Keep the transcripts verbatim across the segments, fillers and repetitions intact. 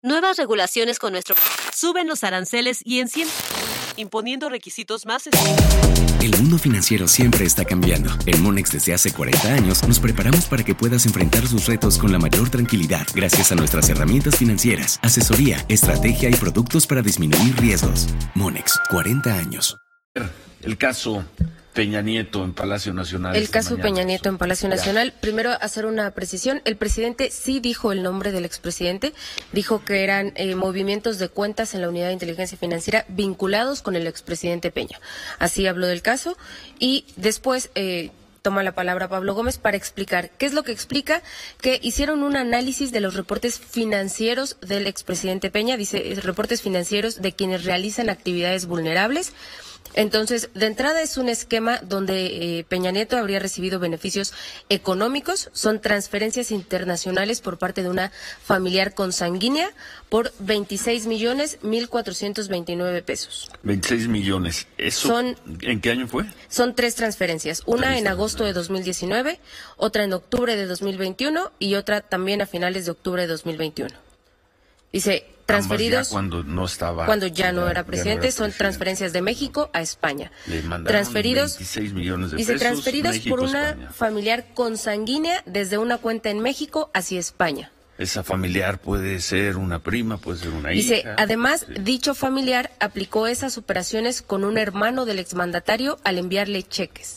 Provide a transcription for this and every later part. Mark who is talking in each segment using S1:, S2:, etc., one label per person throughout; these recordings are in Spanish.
S1: Nuevas regulaciones con nuestro... Suben los aranceles y encienden... imponiendo requisitos más...
S2: El mundo financiero siempre está cambiando. En Monex desde hace cuarenta años nos preparamos para que puedas enfrentar sus retos con la mayor tranquilidad gracias a nuestras herramientas financieras, asesoría, estrategia y productos para disminuir riesgos. Monex, cuarenta años.
S3: El caso Peña Nieto en Palacio Nacional.
S4: El caso Peña Nieto en Palacio Nacional. Primero, hacer una precisión. El presidente sí dijo el nombre del expresidente. Dijo que eran eh, movimientos de cuentas en la Unidad de Inteligencia Financiera vinculados con el expresidente Peña. Así habló del caso. Y después eh, toma la palabra Pablo Gómez para explicar. ¿Qué es lo que explica? Que hicieron un análisis de los reportes financieros del expresidente Peña. Dice, reportes financieros de quienes realizan actividades vulnerables. Entonces, de entrada es un esquema donde eh, Peña Nieto habría recibido beneficios económicos, son transferencias internacionales por parte de una familiar consanguínea por veintiséis millones mil cuatrocientos veintinueve pesos.
S3: veintiséis millones. ¿Eso
S4: son,
S3: en qué año fue?
S4: Son tres transferencias, una tres en agosto de dos mil diecinueve, otra en octubre de dos mil veintiuno y otra también a finales de octubre de dos mil veintiuno. Dice, transferidos
S3: ya cuando no estaba
S4: cuando ya no era presidente, no era son presidente. Transferencias de México a España.
S3: Le mandaron
S4: transferidos
S3: veintiséis millones de
S4: dice
S3: pesos,
S4: transferidos
S3: México,
S4: por una
S3: España.
S4: familiar consanguínea desde una cuenta en México hacia España.
S3: Esa familiar puede ser una prima, puede ser una
S4: dice,
S3: hija.
S4: además,
S3: sí.
S4: dicho familiar aplicó esas operaciones con un hermano del exmandatario al enviarle cheques.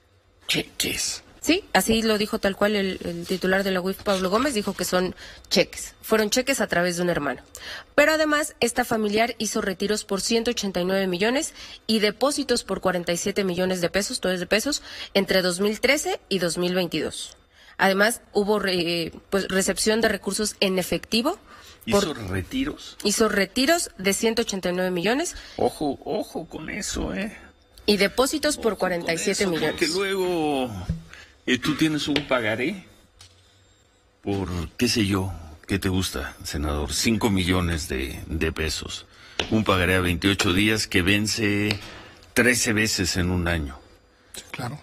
S3: Cheques.
S4: Sí, así lo dijo tal cual el, el titular de la U I F, Pablo Gómez, dijo que son cheques. Fueron cheques a través de un hermano. Pero además, esta familiar hizo retiros por ciento ochenta y nueve millones y depósitos por cuarenta y siete millones de pesos, todos de pesos, entre dos mil trece y dos mil veintidós. Además, hubo re, pues, recepción de recursos en efectivo.
S3: ¿Hizo
S4: por,
S3: retiros?
S4: Hizo retiros de ciento ochenta y nueve millones.
S3: Ojo, ojo con eso, ¿eh?
S4: Y depósitos
S3: ojo
S4: por cuarenta y siete millones.
S3: Porque luego... ¿Y tú tienes un pagaré por, qué sé yo, qué te gusta, senador? Cinco millones de, de pesos. Un pagaré a veintiocho días que vence trece veces en un año.
S5: Sí, claro.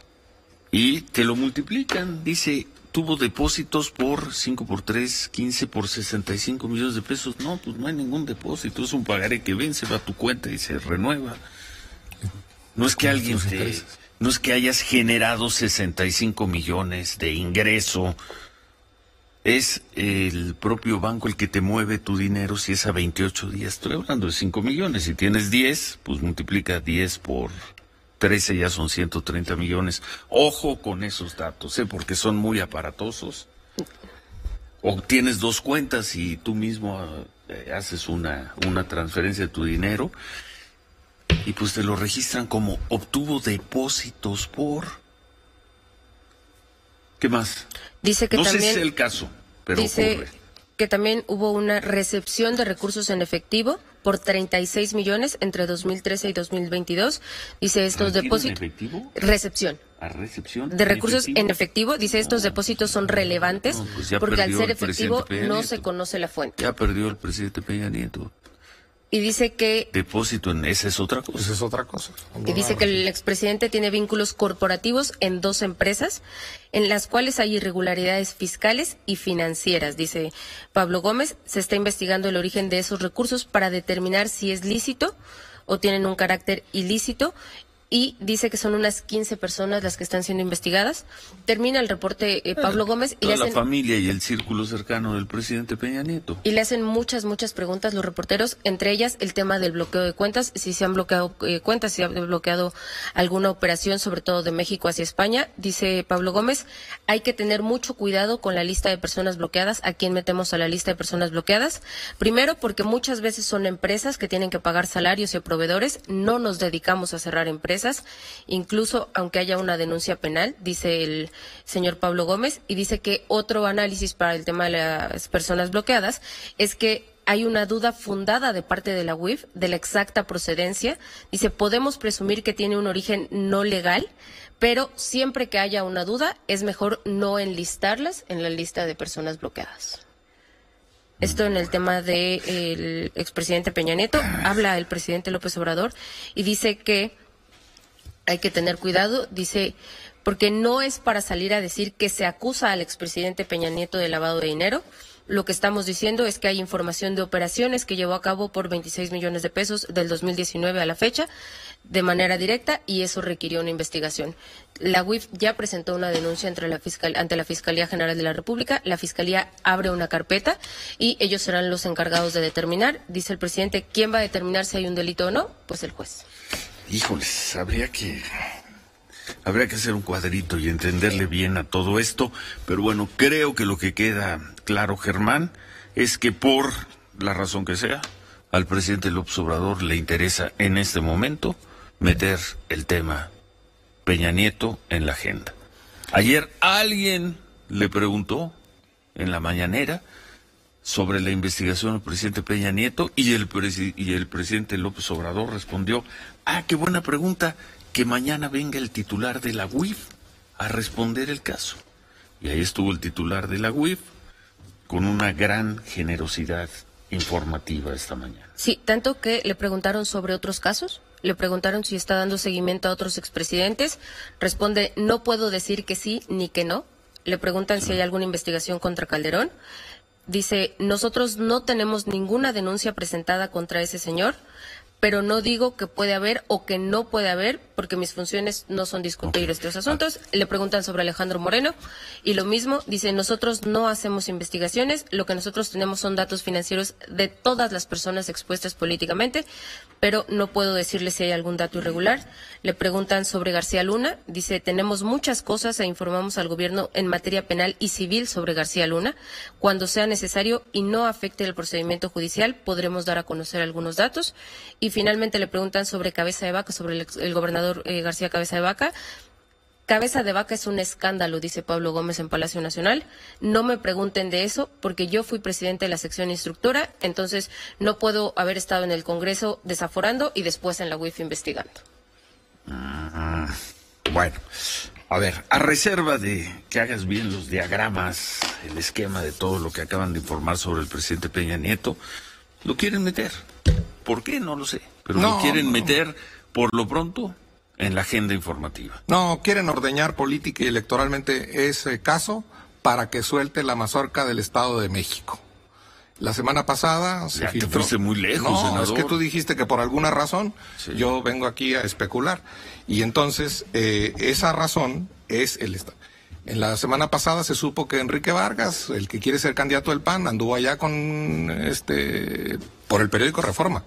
S3: Y te lo multiplican. Dice, tuvo depósitos por cinco por tres, quince por sesenta y cinco millones de pesos. No, pues no hay ningún depósito. Es un pagaré que vence, va a tu cuenta y se renueva. No es que alguien te... No es que hayas generado sesenta y cinco millones de ingreso. Es el propio banco el que te mueve tu dinero si es a veintiocho días. Estoy hablando de cinco millones. Si tienes diez, pues multiplica diez por trece, ya son ciento treinta millones. Ojo con esos datos, ¿eh? Porque son muy aparatosos. O tienes dos cuentas y tú mismo eh, haces una, una transferencia de tu dinero. Y pues te lo registran como obtuvo depósitos por... ¿Qué más?
S4: Dice que
S3: no
S4: también...
S3: sé si es el caso, pero
S4: dice
S3: ocurre.
S4: Que también hubo una recepción de recursos en efectivo por treinta y seis millones entre dos mil trece y dos mil veintidós. Dice estos depósitos...
S3: ¿En efectivo?
S4: Recepción.
S3: ¿A recepción?
S4: De recursos
S3: efectivo?
S4: en efectivo. Dice estos no, depósitos son relevantes
S3: no, pues
S4: porque al ser efectivo no se conoce la fuente.
S3: Ya perdió el presidente Peña Nieto.
S4: Y dice que...
S3: Depósito en esa es otra cosa.
S5: Esa es otra cosa.
S4: Y dice que el expresidente tiene vínculos corporativos en dos empresas, en las cuales hay irregularidades fiscales y financieras. Dice Pablo Gómez, se está investigando el origen de esos recursos para determinar si es lícito o tienen un carácter ilícito. Y dice que son unas quince personas las que están siendo investigadas. Termina el reporte eh, Pablo Gómez. Y
S3: Toda
S4: le hacen,
S3: la familia y el círculo cercano del presidente Peña Nieto.
S4: Y le hacen muchas, muchas preguntas los reporteros, entre ellas el tema del bloqueo de cuentas, si se han bloqueado eh, cuentas, si se ha bloqueado alguna operación, sobre todo de México hacia España. Dice Pablo Gómez, hay que tener mucho cuidado con la lista de personas bloqueadas, a quién metemos a la lista de personas bloqueadas. Primero, porque muchas veces son empresas que tienen que pagar salarios y a proveedores, no nos dedicamos a cerrar empresas. Incluso aunque haya una denuncia penal, dice el señor Pablo Gómez, y dice que otro análisis para el tema de las personas bloqueadas es que hay una duda fundada de parte de la U I F de la exacta procedencia. Dice, podemos presumir que tiene un origen no legal, pero siempre que haya una duda es mejor no enlistarlas en la lista de personas bloqueadas. Esto en el tema del expresidente Peña Nieto. Habla el presidente López Obrador y dice que hay que tener cuidado, dice, porque no es para salir a decir que se acusa al expresidente Peña Nieto de lavado de dinero. Lo que estamos diciendo es que hay información de operaciones que llevó a cabo por veintiséis millones de pesos del dos mil diecinueve a la fecha de manera directa y eso requirió una investigación. La U I F ya presentó una denuncia ante la, fiscal, ante la Fiscalía General de la República. La Fiscalía abre una carpeta y ellos serán los encargados de determinar, dice el presidente, ¿quién va a determinar si hay un delito o no? Pues el juez.
S3: Híjoles, habría que... Habría que hacer un cuadrito y entenderle bien a todo esto, pero bueno, creo que lo que queda claro, Germán, es que por la razón que sea, al presidente López Obrador le interesa en este momento meter el tema Peña Nieto en la agenda. Ayer alguien le preguntó en la mañanera sobre la investigación del presidente Peña Nieto y el, presi- y el presidente López Obrador respondió, ah, qué buena pregunta, que mañana venga el titular de la U I F a responder el caso. Y ahí estuvo el titular de la U I F con una gran generosidad informativa esta mañana.
S4: Sí, tanto que le preguntaron sobre otros casos, le preguntaron si está dando seguimiento a otros expresidentes, responde, no puedo decir que sí ni que no. Le preguntan sí. si hay alguna investigación contra Calderón. Dice, nosotros no tenemos ninguna denuncia presentada contra ese señor, pero no digo que puede haber o que no puede haber, porque mis funciones no son discutir okay. estos asuntos. Le preguntan sobre Alejandro Moreno, y lo mismo, dice, nosotros no hacemos investigaciones, lo que nosotros tenemos son datos financieros de todas las personas expuestas políticamente, pero no puedo decirle si hay algún dato irregular. Le preguntan sobre García Luna, dice, tenemos muchas cosas e informamos al gobierno en materia penal y civil sobre García Luna. Cuando sea necesario y no afecte el procedimiento judicial, podremos dar a conocer algunos datos. Y finalmente le preguntan sobre Cabeza de Vaca, sobre el, el gobernador eh, García Cabeza de Vaca. Cabeza de Vaca es un escándalo, dice Pablo Gómez en Palacio Nacional. No me pregunten de eso, porque yo fui presidente de la sección instructora, entonces no puedo haber estado en el Congreso desaforando y después en la U I F investigando.
S3: Ah, bueno, a ver, a reserva de que hagas bien los diagramas, el esquema de todo lo que acaban de informar sobre el presidente Peña Nieto, lo quieren meter. ¿Por qué? No lo sé, pero
S5: no,
S3: lo quieren
S5: no.
S3: meter por lo pronto en la agenda informativa.
S5: No, quieren ordeñar política y electoralmente ese caso para que suelte la mazorca del Estado de México. La semana pasada se
S3: ya
S5: filtró.
S3: te fuiste muy lejos,
S5: no,
S3: senador.
S5: es que tú dijiste que por alguna razón
S3: sí.
S5: yo vengo aquí a especular. Y entonces, eh, esa razón es el Estado. En la semana pasada se supo que Enrique Vargas, el que quiere ser candidato del P A N, anduvo allá con este por el periódico Reforma.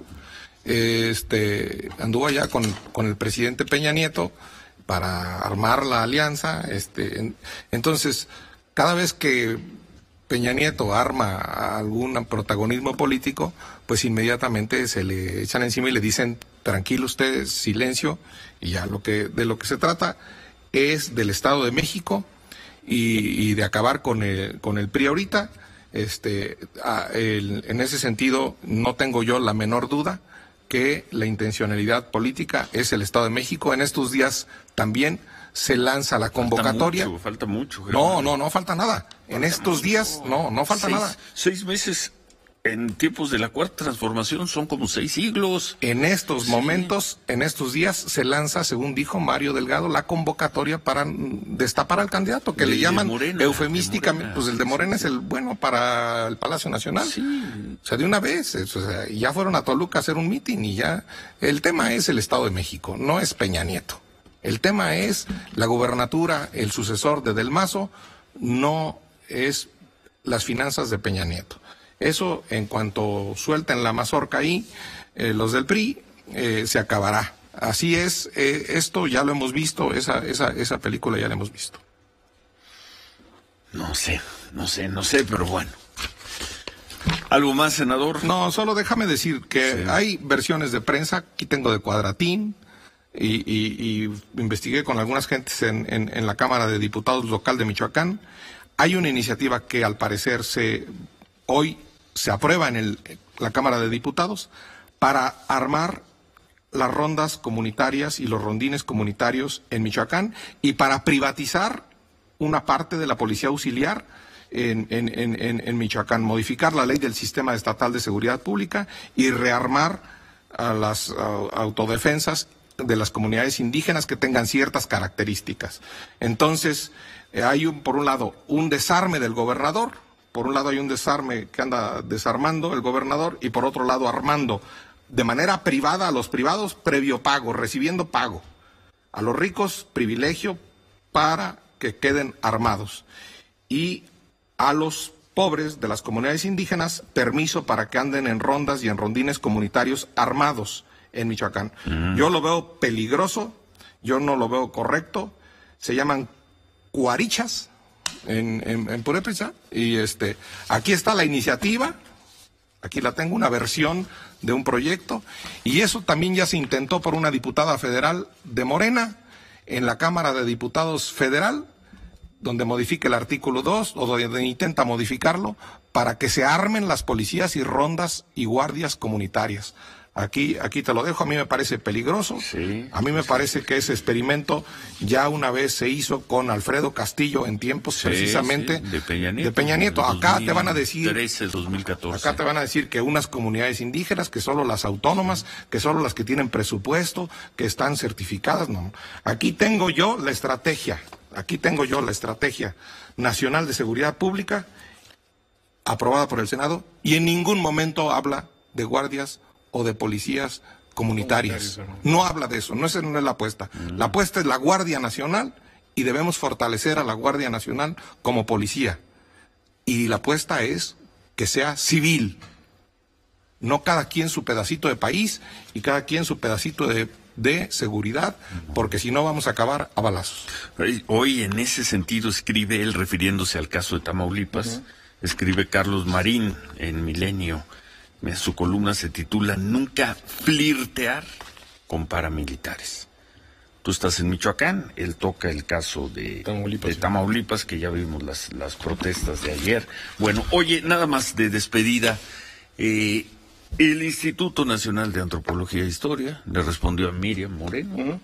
S5: Este anduvo allá con, con el presidente Peña Nieto para armar la alianza. Este, en, entonces, cada vez que Peña Nieto arma algún protagonismo político, pues inmediatamente se le echan encima y le dicen, tranquilo ustedes, silencio, y ya lo que de lo que se trata es del Estado de México y, y de acabar con el, con el P R I ahorita. Este, a, el, en ese sentido, no tengo yo la menor duda que la intencionalidad política es el Estado de México. En estos días también se lanza la convocatoria.
S3: Falta mucho, falta mucho.
S5: No, no, no falta nada. En estos mucho. días, no, no falta
S3: seis,
S5: nada.
S3: Seis meses en tiempos de la Cuarta Transformación son como seis siglos.
S5: En estos
S3: sí.
S5: momentos, en estos días, se lanza, según dijo Mario Delgado, la convocatoria para destapar al candidato, que
S3: de,
S5: le llaman
S3: Morena,
S5: eufemísticamente, pues el de Morena sí, es el bueno para el Palacio Nacional.
S3: Sí.
S5: O sea, de una vez, o sea, ya fueron a Toluca a hacer un mitin y ya. El tema es el Estado de México, no es Peña Nieto. El tema es la gubernatura, el sucesor de Del Mazo, no es las finanzas de Peña Nieto. Eso, en cuanto suelten la mazorca ahí, eh, los del P R I, eh, se acabará. Así es, eh, esto ya lo hemos visto, esa, esa, esa película ya la hemos visto.
S3: No sé, no sé, no sé, pero bueno. ¿Algo más, senador?
S5: No, solo déjame decir que sí. hay versiones de prensa, aquí tengo de Cuadratín, y, y, y investigué con algunas gentes en, en, en la Cámara de Diputados local de Michoacán. Hay una iniciativa que al parecer se hoy se aprueba en el, la Cámara de Diputados para armar las rondas comunitarias y los rondines comunitarios en Michoacán y para privatizar una parte de la policía auxiliar en, en, en, en Michoacán, modificar la ley del Sistema Estatal de Seguridad Pública y rearmar a las a, autodefensas de las comunidades indígenas que tengan ciertas características. Entonces, eh, hay un, por un lado un desarme del gobernador por un lado hay un desarme que anda desarmando el gobernador y por otro lado armando de manera privada a los privados previo pago, recibiendo pago. A los ricos privilegio para que queden armados. Y a los pobres de las comunidades indígenas permiso para que anden en rondas y en rondines comunitarios armados en Michoacán. Mm. Yo lo veo peligroso, yo no lo veo correcto. Se llaman cuarichas en, en, en Purépecha. Y este, aquí está la iniciativa, aquí la tengo, una versión de un proyecto, y eso también ya se intentó por una diputada federal de Morena en la Cámara de Diputados Federal, donde modifique el artículo dos, o donde intenta modificarlo, para que se armen las policías y rondas y guardias comunitarias. Aquí, aquí te lo dejo, a mí me parece peligroso, sí, a mí me sí. parece que ese experimento ya una vez se hizo con Alfredo Castillo en tiempos sí, precisamente sí,
S3: de Peña Nieto.
S5: De Peña Nieto. Acá te van a decir,
S3: dos mil trece, dos mil catorce.
S5: Acá te van a decir que unas comunidades indígenas, que solo las autónomas, que solo las que tienen presupuesto, que están certificadas, no. Aquí tengo yo la estrategia, aquí tengo yo la estrategia nacional de seguridad pública aprobada por el Senado y en ningún momento habla de guardias o de policías comunitarias. No habla de eso, no, esa no es la apuesta. Mm. La apuesta es la Guardia Nacional y debemos fortalecer a la Guardia Nacional como policía. Y la apuesta es que sea civil, no cada quien su pedacito de país y cada quien su pedacito de, de seguridad, porque si no vamos a acabar a balazos.
S3: Hoy en ese sentido escribe él, refiriéndose al caso de Tamaulipas, uh-huh. escribe Carlos Marín en Milenio. Su columna se titula Nunca flirtear con paramilitares. Tú estás en Michoacán, él toca el caso de Tamaulipas, de Tamaulipas que ya vimos las, las protestas de ayer. Bueno, oye, nada más de despedida, eh, el Instituto Nacional de Antropología e Historia le respondió a Miriam Moreno. Uh-huh.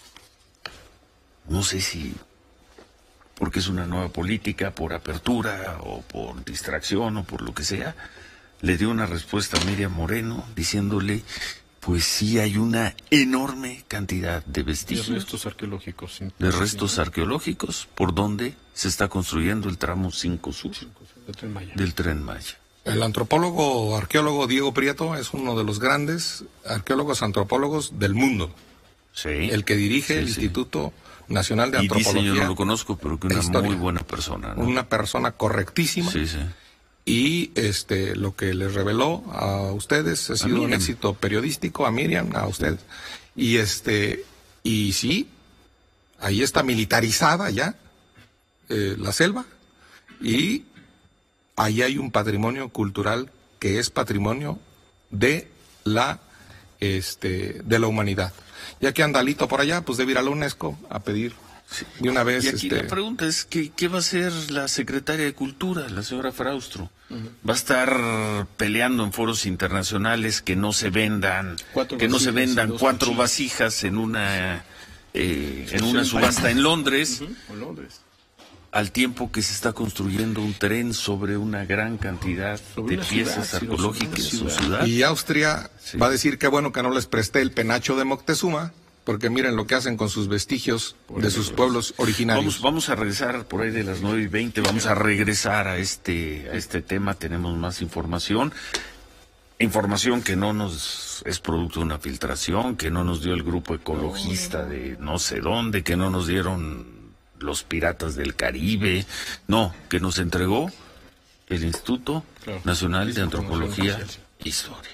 S3: No sé si porque es una nueva política, por apertura o por distracción o por lo que sea, le dio una respuesta a Miriam Moreno diciéndole, pues sí hay una enorme cantidad de vestigios.
S6: De restos arqueológicos. Sí.
S3: De restos arqueológicos por donde se está construyendo el tramo cinco Sur
S6: del Tren Maya.
S3: Del Tren Maya.
S5: El antropólogo, arqueólogo Diego Prieto es uno de los grandes arqueólogos antropólogos del mundo.
S3: Sí.
S5: El que dirige
S3: sí,
S5: el
S3: sí.
S5: Instituto Nacional de
S3: y
S5: Antropología.
S3: Y dice, yo no lo conozco, pero que una historia. Muy buena persona, ¿no?
S5: Una persona correctísima.
S3: Sí, sí.
S5: Y este lo que les reveló a ustedes ha sido un éxito periodístico, a Miriam, a ustedes. Y este y sí, ahí está militarizada ya eh, la selva y ahí hay un patrimonio cultural que es patrimonio de la este de la humanidad. Ya que anda Lito por allá, pues debe ir a la UNESCO a pedir. Sí. De una vez,
S3: y aquí
S5: este...
S3: la pregunta es, ¿qué, ¿qué va a hacer la secretaria de Cultura, la señora Fraustro? Uh-huh. ¿Va a estar peleando en foros internacionales que no se vendan, cuatro que no se vendan cuatro cuchillos. vasijas en una eh, en una subasta en Londres,
S6: uh-huh. en Londres,
S3: al tiempo que se está construyendo un tren sobre una gran cantidad sobre de piezas ciudad, arqueológicas en su ciudad?
S5: Y Austria sí. va a decir que bueno que no les presté el penacho de Moctezuma, porque miren lo que hacen con sus vestigios por de sus pueblos originarios.
S3: Vamos, vamos a regresar por ahí de las nueve y veinte, vamos a regresar a este, a este tema, tenemos más información, información que no nos es producto de una filtración, que no nos dio el grupo ecologista de no sé dónde, que no nos dieron los piratas del Caribe, no, que nos entregó el Instituto claro, Nacional de Antropología e Historia.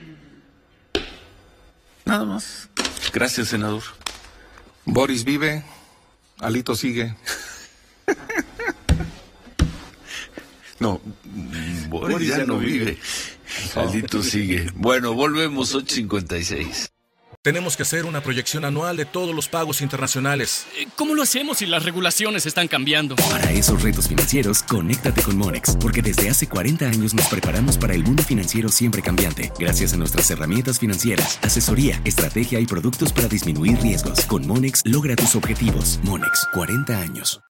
S3: Nada más. Gracias, senador.
S5: Boris vive, Alito sigue.
S3: No, Boris, Boris ya, ya no vive. vive. Alito sigue. Bueno, volvemos ocho cincuenta y seis.
S7: Tenemos que hacer una proyección anual de todos los pagos internacionales.
S8: ¿Cómo lo hacemos si las regulaciones están cambiando?
S2: Para esos retos financieros, conéctate con Monex, porque desde hace cuarenta años nos preparamos para el mundo financiero siempre cambiante, gracias a nuestras herramientas financieras, asesoría, estrategia y productos para disminuir riesgos. Con Monex, logra tus objetivos. Monex, cuarenta años.